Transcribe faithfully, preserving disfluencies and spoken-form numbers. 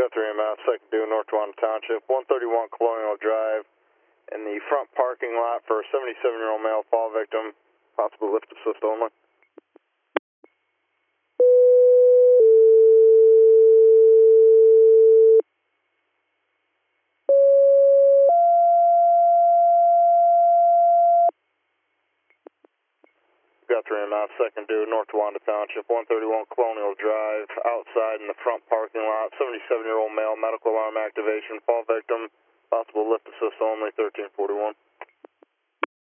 three M F, second due, North Wanda Township, one thirty-one Colonial Drive, in the front parking lot for a seventy-seven-year-old male fall victim, possible lift assist only. Got three M F, second due, North Wanda Township, one thirty-one Colonial Drive, outside in the front parking lot, seventy-seven-year-old male, medical alarm activation, fall victim, possible lift assist only, thirteen forty-one.